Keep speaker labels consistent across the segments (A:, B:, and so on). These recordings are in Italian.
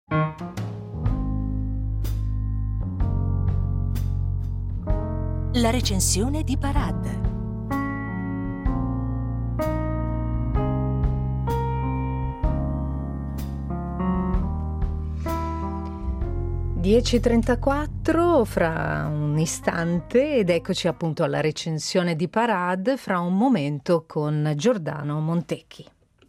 A: La recensione di Parad.
B: 10:34 fra un istante ed eccoci appunto alla recensione di Parad fra un momento con Giordano Montecchi.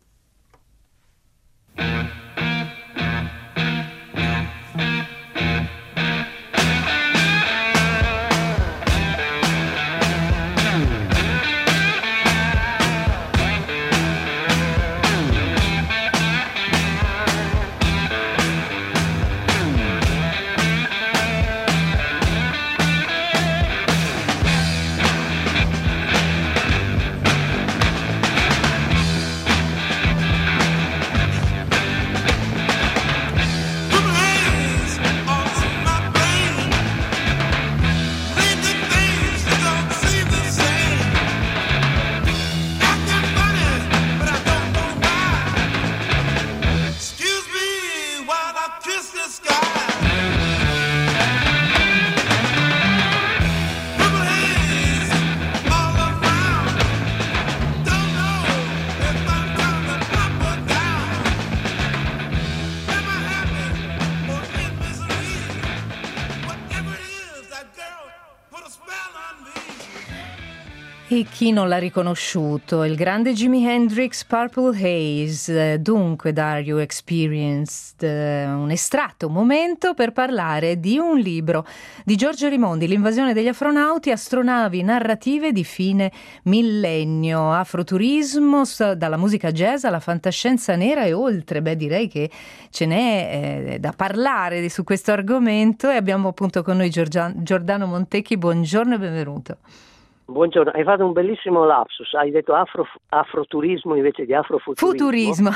B: E chi non l'ha riconosciuto? Il grande Jimi Hendrix, Purple Haze. Dunque, Are You Experienced? Un estratto, un momento per parlare di un libro di Giorgio Rimondi, L'invasione degli astronauti, astronavi narrative di fine millennio, afroturismo, dalla musica jazz alla fantascienza nera e oltre. Beh, direi che ce n'è da parlare su questo argomento e abbiamo appunto con noi Giordano Montecchi. Buongiorno e benvenuto.
C: Buongiorno, hai fatto un bellissimo lapsus, hai detto afroturismo invece di afrofuturismo.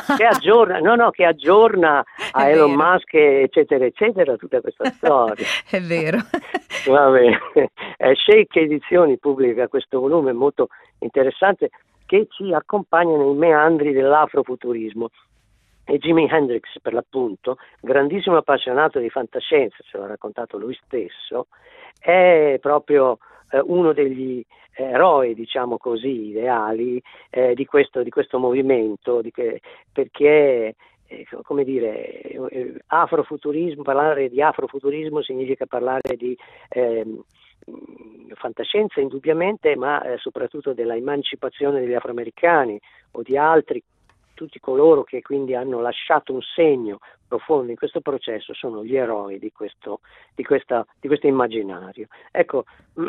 C: Che aggiorna a Elon Musk eccetera eccetera tutta questa storia.
B: È vero.
C: Va bene. Shake Edizioni pubblica questo volume molto interessante che ci accompagna nei meandri dell'afrofuturismo. E Jimi Hendrix, per l'appunto, grandissimo appassionato di fantascienza, ce l'ha raccontato lui stesso, è proprio uno degli eroi, diciamo così, ideali di questo movimento, perché come dire, afrofuturismo, parlare di afrofuturismo significa parlare di fantascienza indubbiamente, ma soprattutto della emancipazione degli afroamericani o di altri. Tutti coloro che quindi hanno lasciato un segno profondo in questo processo sono gli eroi di questo immaginario. Ecco,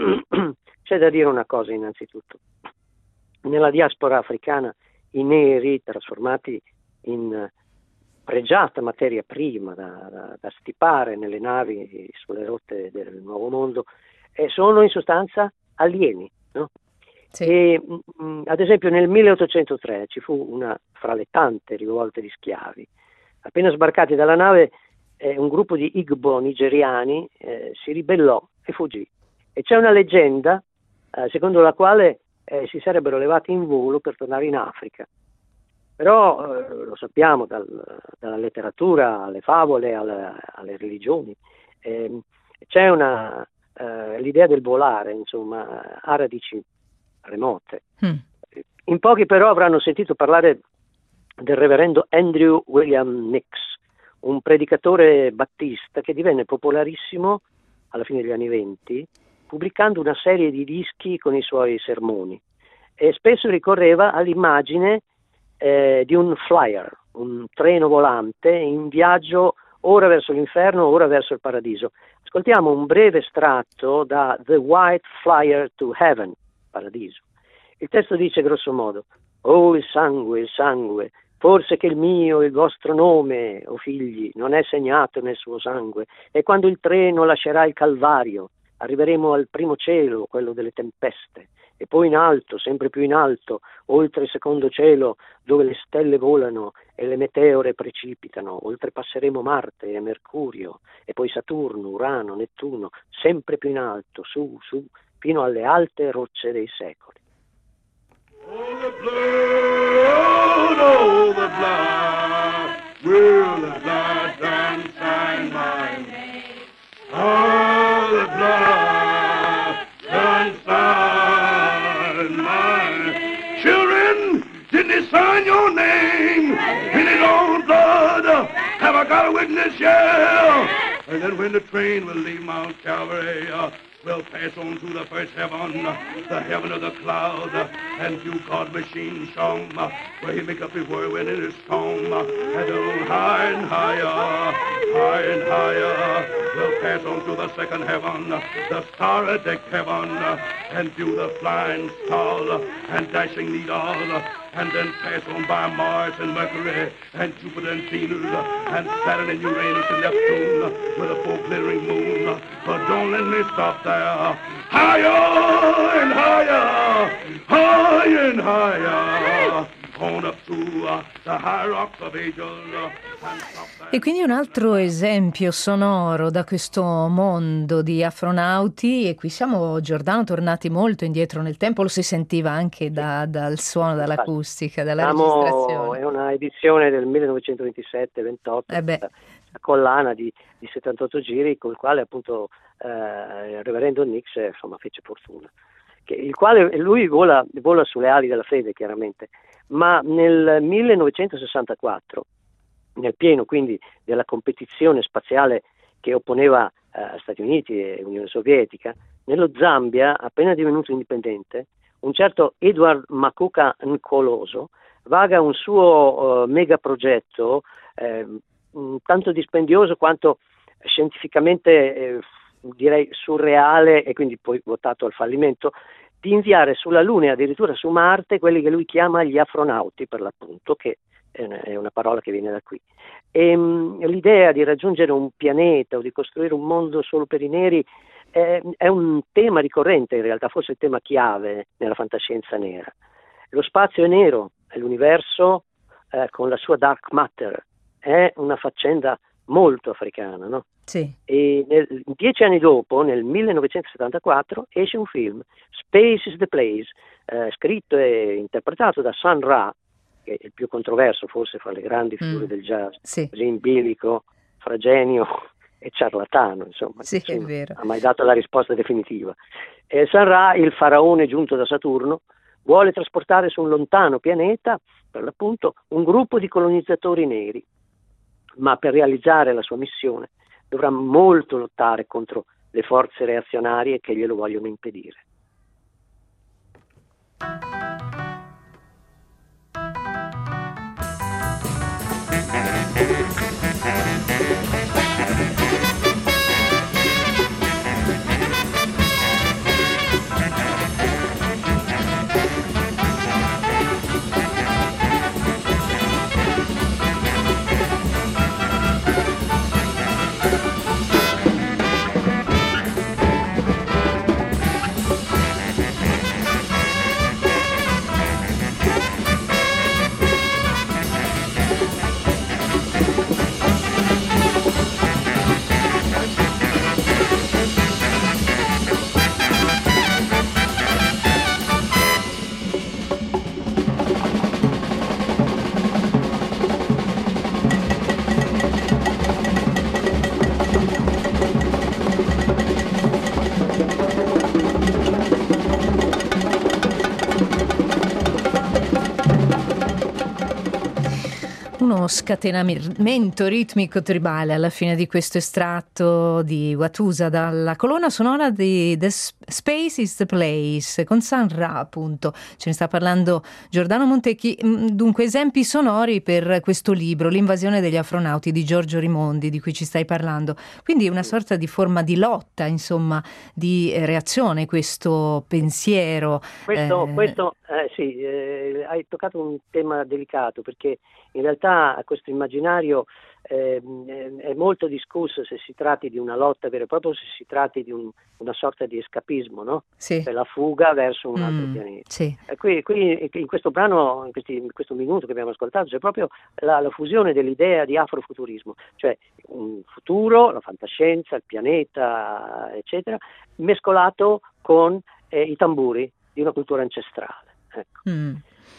C: c'è da dire una cosa innanzitutto. Nella diaspora africana i neri, trasformati in pregiata materia prima da stipare nelle navi sulle rotte del Nuovo Mondo, sono in sostanza alieni, no? Sì. E, ad esempio nel 1803 ci fu una fra le tante rivolte di schiavi. Appena sbarcati dalla nave un gruppo di Igbo nigeriani si ribellò e fuggì. E c'è una leggenda secondo la quale si sarebbero levati in volo per tornare in Africa. Però lo sappiamo dalla letteratura alle favole alle religioni, c'è l'idea del volare, insomma, ha radici remote. In pochi però avranno sentito parlare del reverendo Andrew William Nix, un predicatore battista che divenne popolarissimo alla fine degli anni '20 pubblicando una serie di dischi con i suoi sermoni e spesso ricorreva all'immagine di un flyer, un treno volante in viaggio ora verso l'inferno, ora verso il paradiso. Ascoltiamo un breve estratto da The White Flyer to Heaven, paradiso. Il testo dice grosso modo: oh, il sangue, forse che il mio e il vostro nome, o figli, non è segnato nel suo sangue, e quando il treno lascerà il Calvario, arriveremo al primo cielo, quello delle tempeste, e poi in alto, sempre più in alto, oltre il secondo cielo, dove le stelle volano e le meteore precipitano, oltrepasseremo Marte e Mercurio, e poi Saturno, Urano, Nettuno, sempre più in alto, su, fino alle alte rocce dei secoli.
D: Oh, the blood, oh, the blood, will the blood dance I got a witness, yeah! And then when the train will leave Mount Calvary, we'll pass on to the first heaven, the heaven of the clouds, and to God machine song, where he make up his whirlwind in his song, and on high and higher, we'll pass on to the second heaven, the star-decked heaven, and to the flying stars and dashing needles, and then pass on by Mars and Mercury, and Jupiter and Venus, and Saturn and Uranus and Neptune, with a full glittering moon. But don't let me stop there. Higher and higher, higher and higher, on up to the high rocks of ages.
B: E quindi un altro esempio sonoro da questo mondo di afronauti, e qui siamo, Giordano, tornati molto indietro nel tempo, lo si sentiva anche dal suono, dall'acustica, dalla registrazione.
C: È una edizione del 1927-28, la collana di 78 giri, con il quale appunto il reverendo Nix insomma fece fortuna. Il quale lui vola sulle ali della fede, chiaramente, ma nel 1964, nel pieno quindi della competizione spaziale che opponeva Stati Uniti e Unione Sovietica, nello Zambia, appena divenuto indipendente, un certo Edward Makuka Nkoloso vaga un suo megaprogetto tanto dispendioso quanto scientificamente direi surreale, e quindi poi votato al fallimento, di inviare sulla Luna e addirittura su Marte quelli che lui chiama gli afronauti, per l'appunto, che è una parola che viene da qui. E l'idea di raggiungere un pianeta o di costruire un mondo solo per i neri è un tema ricorrente, in realtà forse il tema chiave nella fantascienza nera. Lo spazio è nero, e l'universo con la sua dark matter è una faccenda molto africana, no?
B: Sì.
C: E 10 anni dopo, nel 1974, esce un film, Space is the Place, scritto e interpretato da Sun Ra, che è il più controverso forse fra le grandi figure del jazz,
B: sì.
C: così in bilico, fra genio e ciarlatano, insomma,
B: sì, è vero.
C: ha mai dato la risposta definitiva. Sun Ra, il faraone giunto da Saturno, vuole trasportare su un lontano pianeta, per l'appunto, un gruppo di colonizzatori neri, ma per realizzare la sua missione dovrà molto lottare contro le forze reazionarie che glielo vogliono impedire.
B: Uno scatenamento ritmico tribale alla fine di questo estratto di Watusa dalla colonna sonora di The Space is the Place con Sun Ra, appunto. Ce ne sta parlando Giordano Montecchi. Dunque, esempi sonori per questo libro, L'invasione degli afronauti di Giorgio Rimondi, di cui ci stai parlando. Quindi una sorta di forma di lotta, insomma, di reazione, questo pensiero.
C: Sì, hai toccato un tema delicato, perché in realtà questo immaginario è molto discusso se si tratti di una lotta vera e propria o se si tratti di una sorta di escapismo, no?
B: Sì.
C: Per la fuga verso un altro pianeta.
B: Sì.
C: Qui in questo brano, in questo minuto che abbiamo ascoltato, c'è proprio la fusione dell'idea di afrofuturismo, cioè un futuro, la fantascienza, il pianeta, eccetera, mescolato con i tamburi di una cultura ancestrale. Ecco.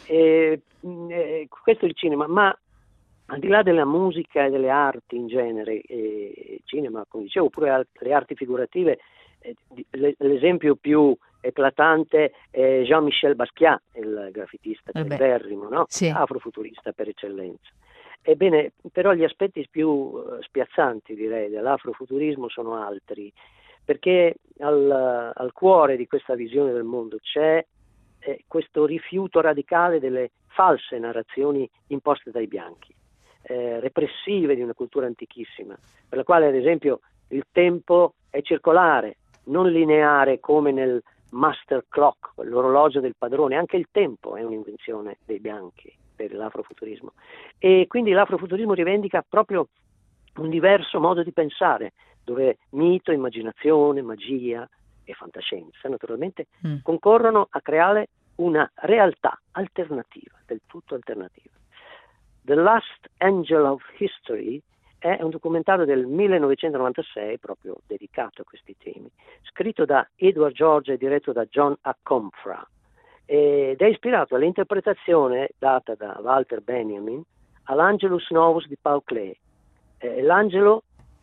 C: Questo è il cinema, ma al di là della musica e delle arti in genere, cinema, come dicevo, oppure le arti figurative, l'esempio più eclatante è Jean-Michel Basquiat, il graffitista celeberrimo, no?
B: Sì.
C: Afrofuturista per eccellenza. Ebbene, però gli aspetti più spiazzanti, direi, dell'afrofuturismo sono altri, perché al cuore di questa visione del mondo c'è questo rifiuto radicale delle false narrazioni imposte dai bianchi, repressive di una cultura antichissima, per la quale ad esempio il tempo è circolare, non lineare come nel master clock, l'orologio del padrone. Anche il tempo è un'invenzione dei bianchi per l'afrofuturismo, e quindi l'afrofuturismo rivendica proprio un diverso modo di pensare, dove mito, immaginazione, magia e fantascienza naturalmente concorrono a creare una realtà alternativa, del tutto alternativa. The Last Angel of History è un documentario del 1996 proprio dedicato a questi temi, scritto da Edward George e diretto da John Akomfrah, ed è ispirato all'interpretazione data da Walter Benjamin all'Angelus Novus di Paul Klee. L'angelo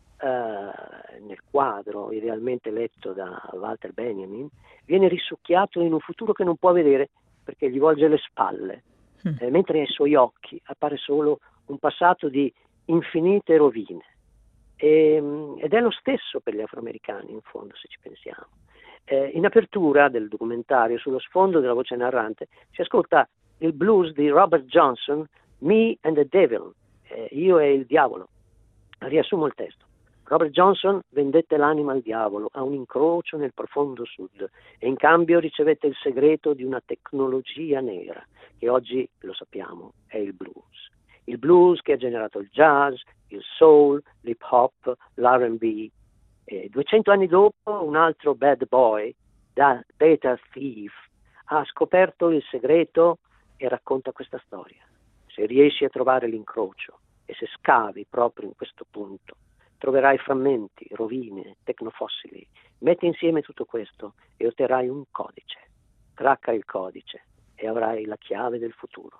C: nel quadro idealmente letto da Walter Benjamin viene risucchiato in un futuro che non può vedere perché gli volge le spalle, mentre ai suoi occhi appare solo un passato di infinite rovine, ed è lo stesso per gli afroamericani in fondo, se ci pensiamo. In apertura del documentario, sullo sfondo della voce narrante, si ascolta il blues di Robert Johnson, Me and the Devil, io e il diavolo. Riassumo il testo. Robert Johnson vendette l'anima al diavolo a un incrocio nel profondo sud e in cambio ricevette il segreto di una tecnologia nera che oggi, lo sappiamo, è il blues. Il blues che ha generato il jazz, il soul, l'hip hop, l'R&B. 200 anni dopo un altro bad boy, Data Thief, ha scoperto il segreto e racconta questa storia. Se riesci a trovare l'incrocio e se scavi proprio in questo punto, troverai frammenti, rovine, tecnofossili. Metti insieme tutto questo e otterrai un codice. Cracca il codice e avrai la chiave del futuro.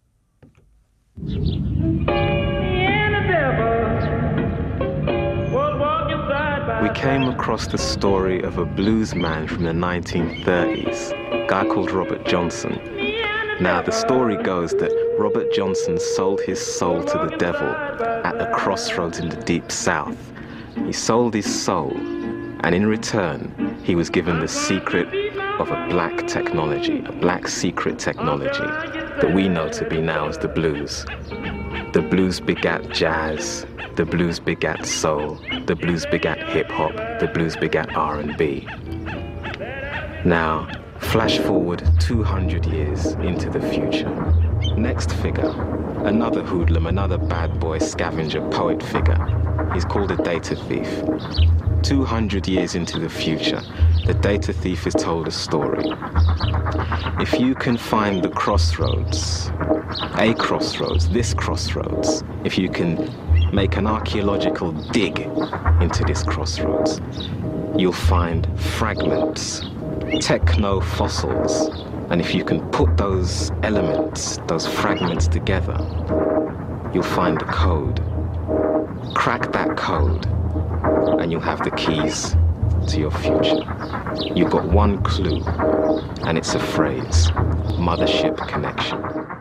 E: We came across the story of a blues man from the 1930s, a guy called Robert Johnson. Now, the story goes that Robert Johnson sold his soul to the devil at a crossroads in the Deep South. He sold his soul, and in return, he was given the secret of a black technology, a black secret technology that we know to be now as the blues. The blues begat jazz, the blues begat soul, the blues begat hip-hop, the blues begat R&B. Now, flash forward 200 years into the future. Next figure, another hoodlum, another bad boy scavenger poet figure. He's called a data thief. 200 years into the future, the data thief is told a story. If you can find the crossroads, a crossroads, this crossroads, if you can make an archaeological dig into this crossroads, you'll find fragments, techno-fossils, and if you can put those elements, those fragments together, you'll find the code. Crack that code, and you'll have the keys to your future. You've got one clue, and it's a phrase: mothership connection.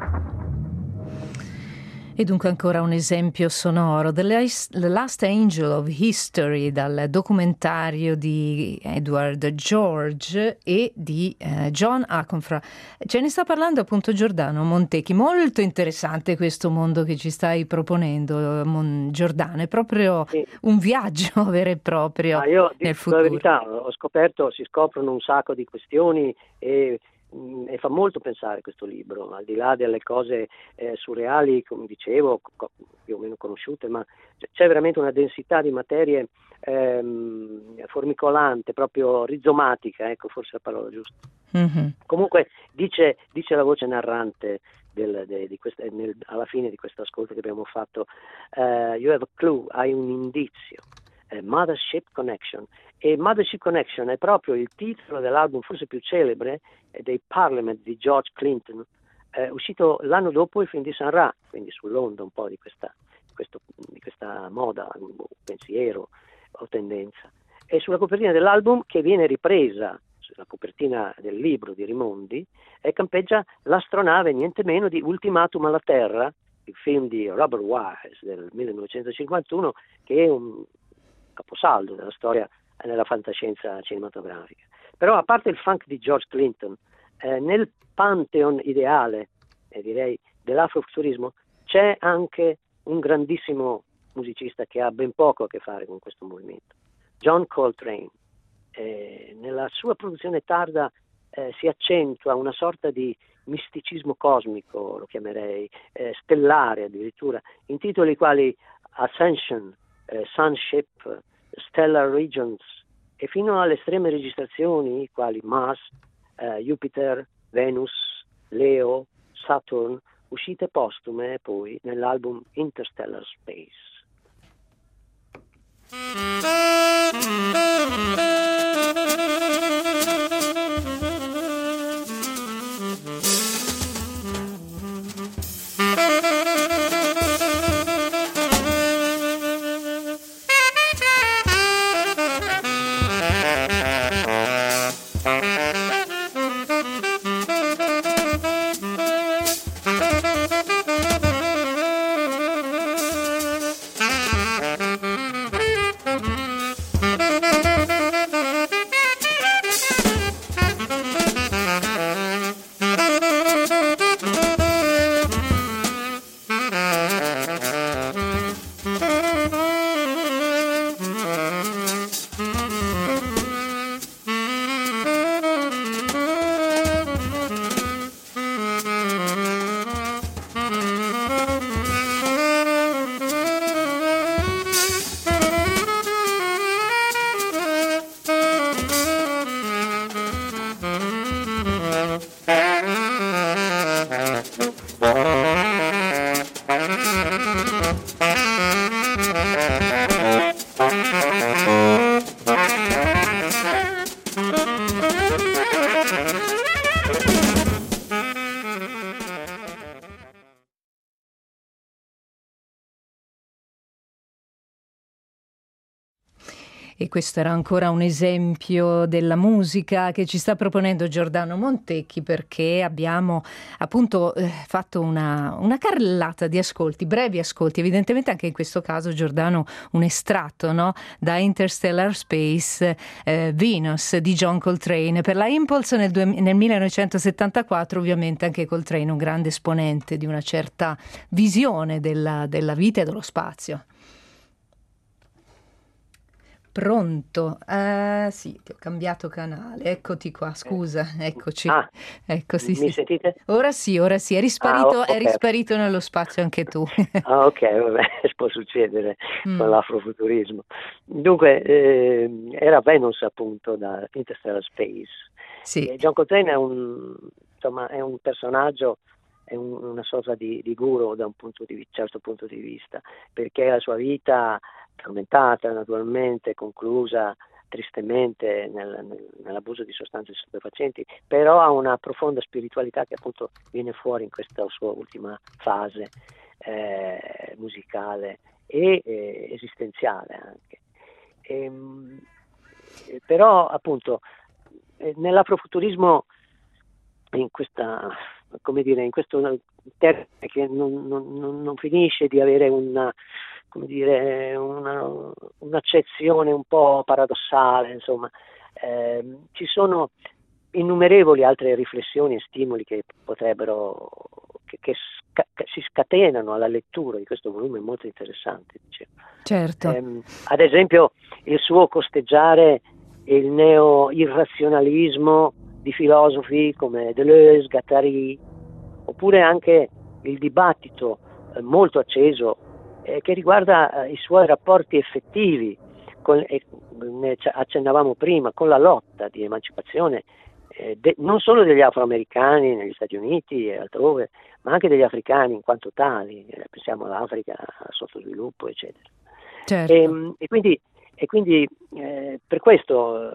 B: E dunque ancora un esempio sonoro, The Last Angel of History, dal documentario di Edward George e di John Akomfrah. Ce ne sta parlando appunto Giordano Montecchi. Molto interessante questo mondo che ci stai proponendo, Giordano, è proprio un viaggio vero e proprio nel futuro.
C: La verità, ho scoperto, si scoprono un sacco di questioni e fa molto pensare questo libro, al di là delle cose surreali, come dicevo, più o meno conosciute, ma c'è veramente una densità di materie formicolante, proprio rizomatica, ecco, forse è la parola giusta. Mm-hmm. Comunque dice la voce narrante alla fine di questo ascolto che abbiamo fatto, you have a clue, hai un indizio, Mothership Connection. E Mothership Connection è proprio il titolo dell'album forse più celebre dei Parliament di George Clinton, uscito l'anno dopo il film di Sun Ra, quindi sull'onda un po' di questa moda, pensiero o tendenza. E sulla copertina dell'album, che viene ripresa sulla copertina del libro di Rimondi, campeggia l'astronave niente meno di Ultimatum alla Terra il film di Robert Wise del 1951, che è un caposaldo della storia nella fantascienza cinematografica. Però a parte il funk di George Clinton, nel pantheon ideale, direi, dell'afrofuturismo c'è anche un grandissimo musicista che ha ben poco a che fare con questo movimento, John Coltrane. Nella sua produzione tarda si accentua una sorta di misticismo cosmico, lo chiamerei, stellare addirittura, in titoli quali Ascension, Sunship, Stellar Regions, e fino alle estreme registrazioni quali Mars, Jupiter, Venus, Leo, Saturn, uscite postume poi nell'album Interstellar Space.
B: E questo era ancora un esempio della musica che ci sta proponendo Giordano Montecchi, perché abbiamo appunto fatto una carrellata di ascolti, brevi ascolti, evidentemente anche in questo caso Giordano un estratto, no? Da Interstellar Space, Venus di John Coltrane per la Impulse nel 1974, ovviamente anche Coltrane un grande esponente di una certa visione della vita e dello spazio. Pronto? Sì, ti ho cambiato canale, eccoti qua, scusa, eccoci. Ecco, sì,
C: mi sentite?
B: Ora sì, è risparito,
C: okay.
B: È risparito nello spazio anche tu.
C: Ok, vabbè, può succedere con l'afrofuturismo. Dunque, era Venus appunto da Interstellar Space.
B: Sì.
C: John Coltrane è un personaggio, è una sorta di guru da un certo punto di vista, perché la sua vita tormentata naturalmente, conclusa tristemente nell'abuso di sostanze stupefacenti, però ha una profonda spiritualità che appunto viene fuori in questa sua ultima fase musicale e esistenziale anche. Però appunto nell'afrofuturismo, in questo termine che non finisce di avere un'accezione un po' paradossale, insomma, ci sono innumerevoli altre riflessioni e stimoli che potrebbero che si scatenano alla lettura di questo volume molto interessante, dicevo.
B: Certo.
C: Ad esempio il suo costeggiare il neo-irrazionalismo di filosofi come Deleuze, Guattari, oppure anche il dibattito molto acceso che riguarda i suoi rapporti effettivi, ne accennavamo prima, con la lotta di emancipazione non solo degli afroamericani negli Stati Uniti e altrove, ma anche degli africani in quanto tali, pensiamo all'Africa, al sottosviluppo, eccetera.
B: Certo.
C: E quindi per questo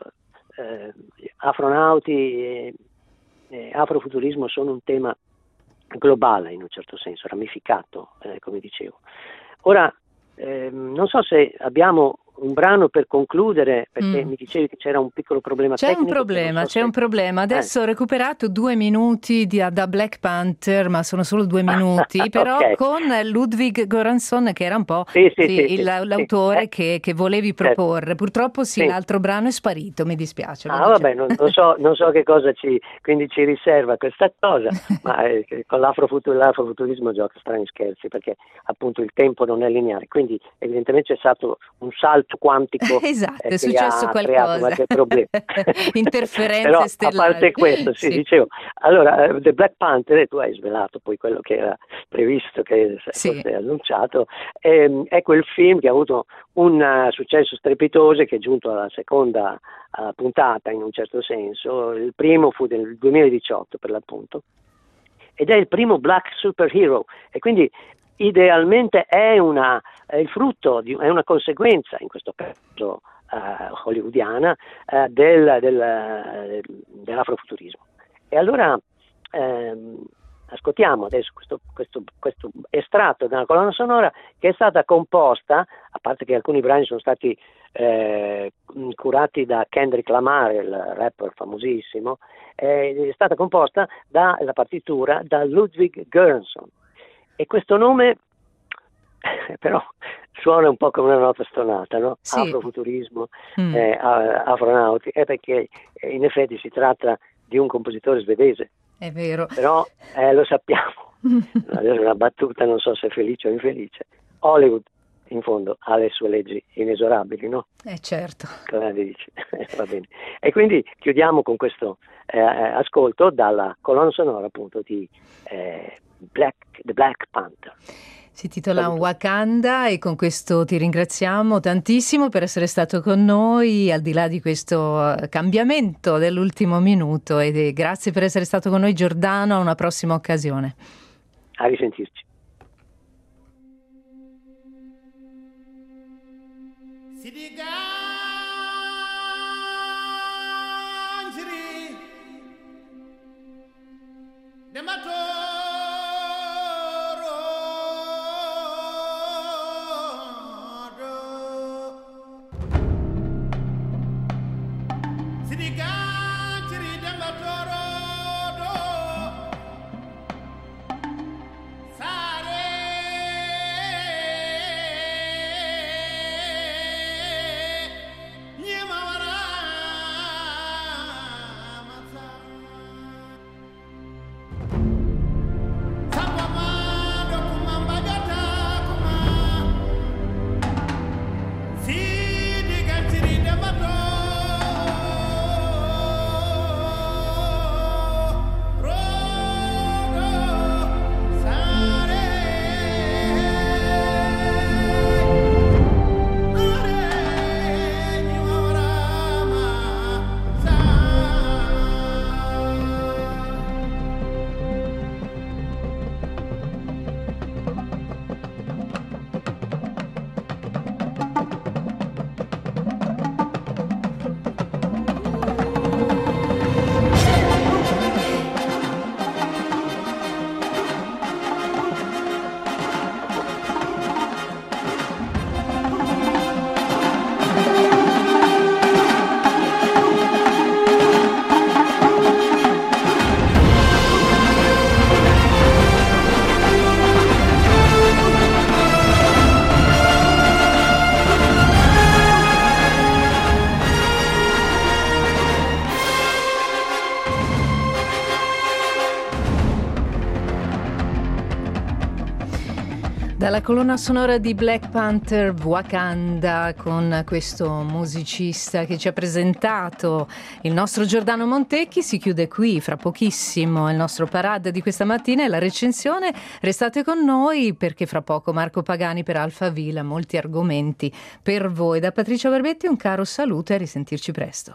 C: afronauti e afrofuturismo sono un tema globale in un certo senso, ramificato, come dicevo. Ora, non so se abbiamo un brano per concludere, perché mi dicevi che c'era un piccolo problema tecnico.
B: C'è un problema. Adesso ho recuperato 2 minuti da Black Panther, ma sono solo 2 minuti, però
C: okay.
B: con Ludwig Göransson, che era un po' l'autore che volevi proporre. Purtroppo l'altro brano è sparito, mi dispiace.
C: Vabbè, non so che cosa quindi ci riserva questa cosa, ma con l'afrofuturismo gioca strani scherzi, perché appunto il tempo non è lineare, quindi evidentemente c'è stato un salto quantico.
B: Esatto, è successo qualcosa.
C: Qualche problema.
B: Interferenze
C: però,
B: stellari.
C: A parte questo, dicevo, allora, The Black Panther, e tu hai svelato poi quello che era previsto, che fosse annunciato, è quel film che ha avuto un successo strepitoso, che è giunto alla seconda puntata in un certo senso. Il primo fu del 2018 per l'appunto, ed è il primo black superhero, e quindi idealmente è il frutto è una conseguenza, in questo caso hollywoodiana, dell'afrofuturismo. E allora ascoltiamo adesso questo estratto dalla colonna sonora, che è stata composta, a parte che alcuni brani sono stati curati da Kendrick Lamar, il rapper famosissimo, è stata composta dalla partitura da Ludwig Göransson. E questo nome però suona un po' come una nota stonata, no? Sì. Afrofuturismo, afronauti, perché in effetti si tratta di un compositore svedese.
B: È vero.
C: Però lo sappiamo. Adesso una battuta, non so se felice o infelice. Hollywood, in fondo, ha le sue leggi inesorabili, no?
B: Certo.
C: Cosa dici? Va bene. E quindi chiudiamo con questo ascolto dalla colonna sonora appunto di The Black Panther.
B: Si titola Wakanda, e con questo ti ringraziamo tantissimo per essere stato con noi, al di là di questo cambiamento dell'ultimo minuto, e grazie per essere stato con noi, Giordano. A una prossima occasione.
C: A risentirci.
B: Dalla colonna sonora di Black Panther, Wakanda, con questo musicista che ci ha presentato il nostro Giordano Montecchi, si chiude qui fra pochissimo il nostro parade di questa mattina e la recensione. Restate con noi, perché fra poco Marco Pagani per Alphaville, molti argomenti per voi. Da Patrizia Barbetti un caro saluto e a risentirci presto.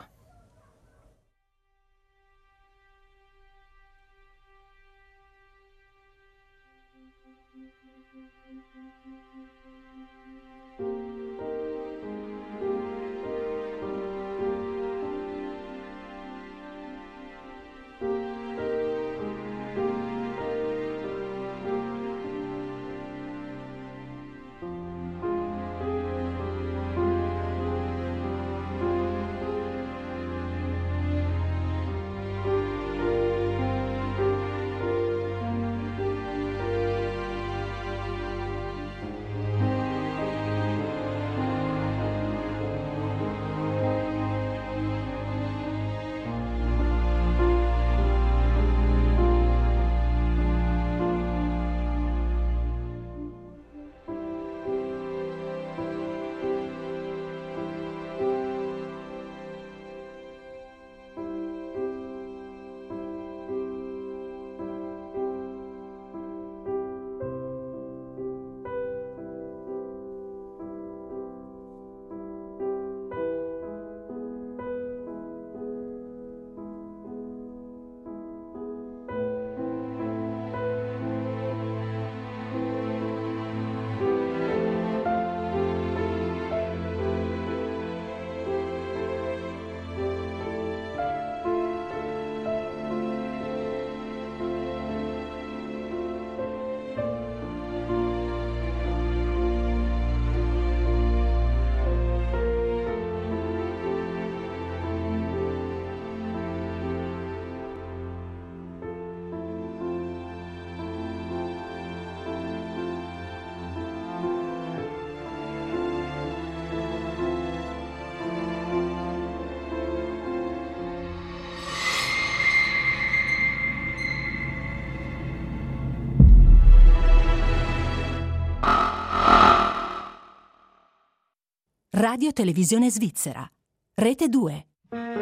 A: Radio Televisione Svizzera. Rete 2.